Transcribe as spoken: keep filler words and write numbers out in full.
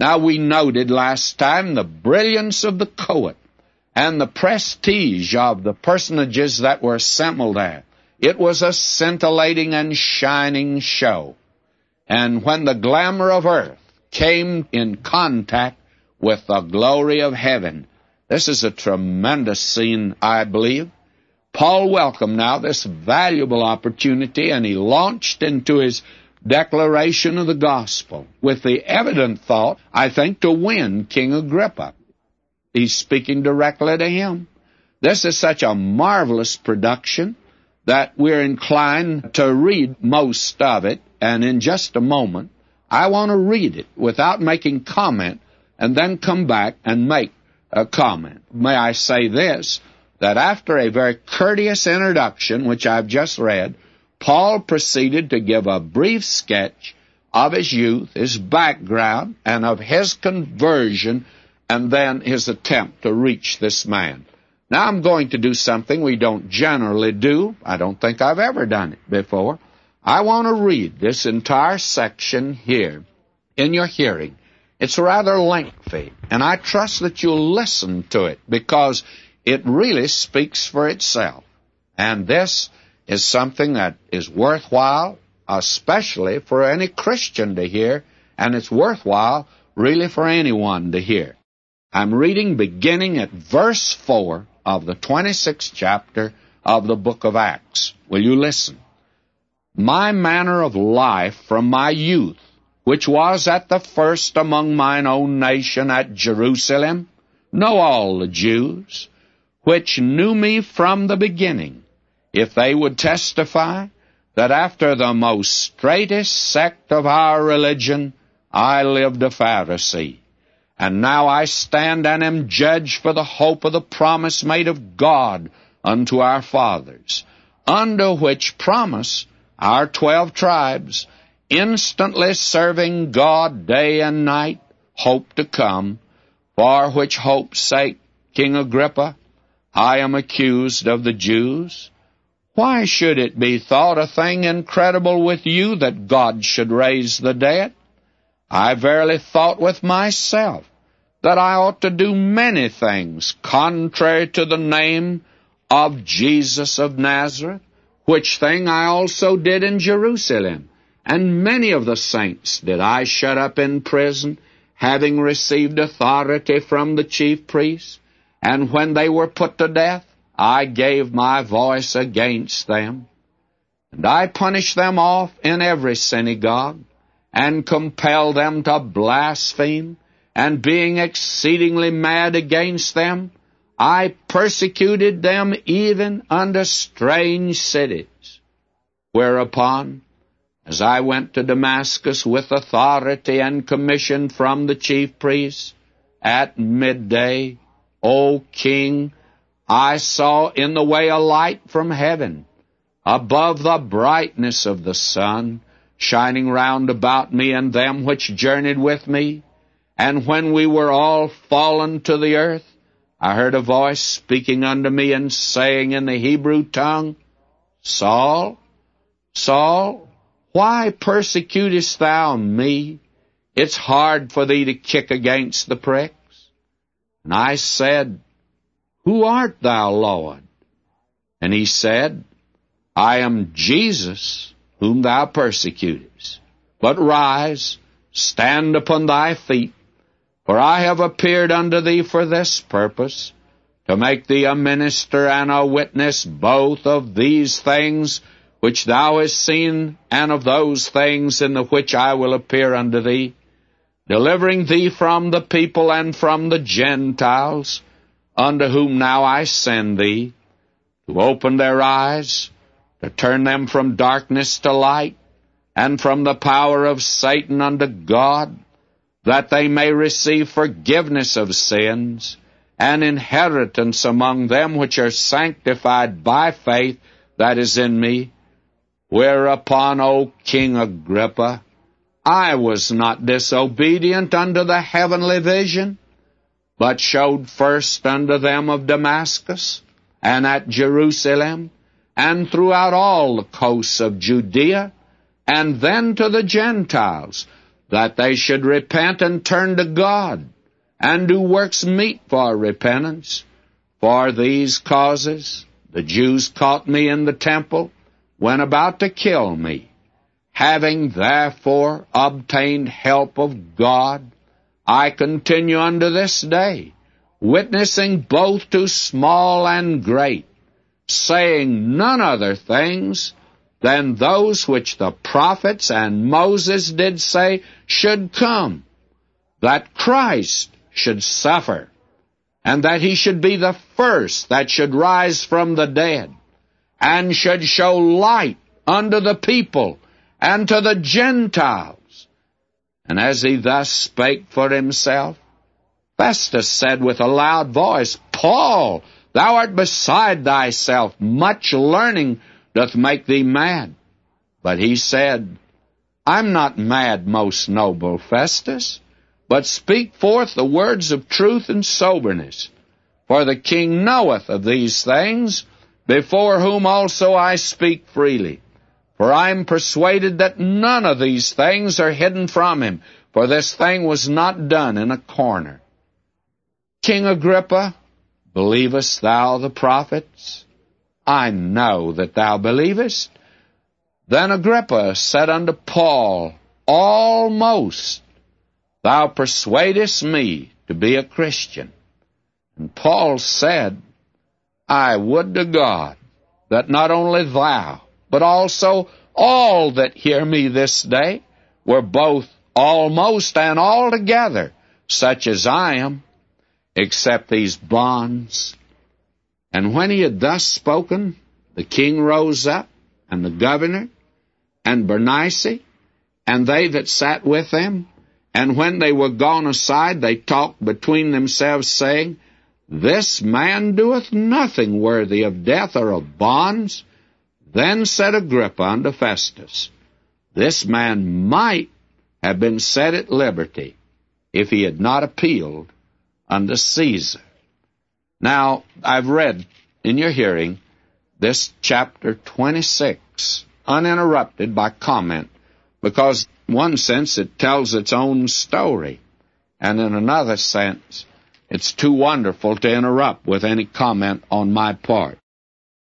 Now, we noted last time the brilliance of the court and the prestige of the personages that were assembled there. It was a scintillating and shining show. And when the glamour of earth came in contact with the glory of heaven, this is a tremendous scene, I believe. Paul welcomed now this valuable opportunity, and he launched into his declaration of the gospel with the evident thought, I think, to win King Agrippa. He's speaking directly to him. This is such a marvelous production that we're inclined to read most of it, and in just a moment, I want to read it without making comment and then come back and make a comment. May I say this, that after a very courteous introduction, which I've just read, Paul proceeded to give a brief sketch of his youth, his background, and of his conversion, and then his attempt to reach this man. Now I'm going to do something we don't generally do. I don't think I've ever done it before. I want to read this entire section here in your hearing. It's rather lengthy, and I trust that you'll listen to it because it really speaks for itself. And this is something that is worthwhile, especially for any Christian to hear, and it's worthwhile really for anyone to hear. I'm reading beginning at verse four of the twenty-sixth chapter of the book of Acts. Will you listen? My manner of life from my youth, which was at the first among mine own nation at Jerusalem, know all the Jews, which knew me from the beginning, if they would testify that after the most straightest sect of our religion I lived a Pharisee. And now I stand and am judged for the hope of the promise made of God unto our fathers, under which promise our twelve tribes, instantly serving God day and night, hope to come, for which hope's sake, King Agrippa, I am accused of the Jews. Why should it be thought a thing incredible with you that God should raise the dead? I verily thought with myself that I ought to do many things contrary to the name of Jesus of Nazareth, which thing I also did in Jerusalem. And many of the saints did I shut up in prison, having received authority from the chief priests. And when they were put to death, I gave my voice against them. And I punished them off in every synagogue, and compelled them to blaspheme. And being exceedingly mad against them, I persecuted them even unto strange cities. Whereupon, as I went to Damascus with authority and commission from the chief priests, at midday, O King, I saw in the way a light from heaven, above the brightness of the sun, shining round about me and them which journeyed with me. And when we were all fallen to the earth, I heard a voice speaking unto me and saying in the Hebrew tongue, Saul, Saul, why persecutest thou me? It's hard for thee to kick against the pricks. And I said, Who art thou, Lord? And he said, I am Jesus, whom thou persecutest. But rise, stand upon thy feet, for I have appeared unto thee for this purpose, to make thee a minister and a witness both of these things which thou hast seen, and of those things in the which I will appear unto thee, delivering thee from the people and from the Gentiles, unto whom now I send thee, to open their eyes, to turn them from darkness to light, and from the power of Satan unto God, that they may receive forgiveness of sins, and inheritance among them which are sanctified by faith that is in me. Whereupon, O King Agrippa, I was not disobedient unto the heavenly vision, but showed first unto them of Damascus, and at Jerusalem, and throughout all the coasts of Judea, and then to the Gentiles, that they should repent and turn to God, and do works meet for repentance. For these causes the Jews caught me in the temple, when about to kill me. Having therefore obtained help of God, I continue unto this day, witnessing both to small and great, saying none other things than those which the prophets and Moses did say should come, that Christ should suffer, and that he should be the first that should rise from the dead, and should show light unto the people and to the Gentiles. And as he thus spake for himself, Festus said with a loud voice, Paul, thou art beside thyself, much learning doth make thee mad. But he said, I'm not mad, most noble Festus, but speak forth the words of truth and soberness. For the king knoweth of these things, before whom also I speak freely. For I am persuaded that none of these things are hidden from him, for this thing was not done in a corner. King Agrippa, believest thou the prophets? I know that thou believest. Then Agrippa said unto Paul, Almost thou persuadest me to be a Christian. And Paul said, I would to God that not only thou, but also all that hear me this day were both almost and altogether such as I am, except these bonds. And when he had thus spoken, the king rose up, and the governor, and Bernice, and they that sat with them. And when they were gone aside, they talked between themselves, saying, This man doeth nothing worthy of death or of bonds. Then said Agrippa unto Festus, This man might have been set at liberty, if he had not appealed unto Caesar. Now, I've read in your hearing this chapter twenty-six, uninterrupted by comment, because in one sense it tells its own story, and in another sense it's too wonderful to interrupt with any comment on my part.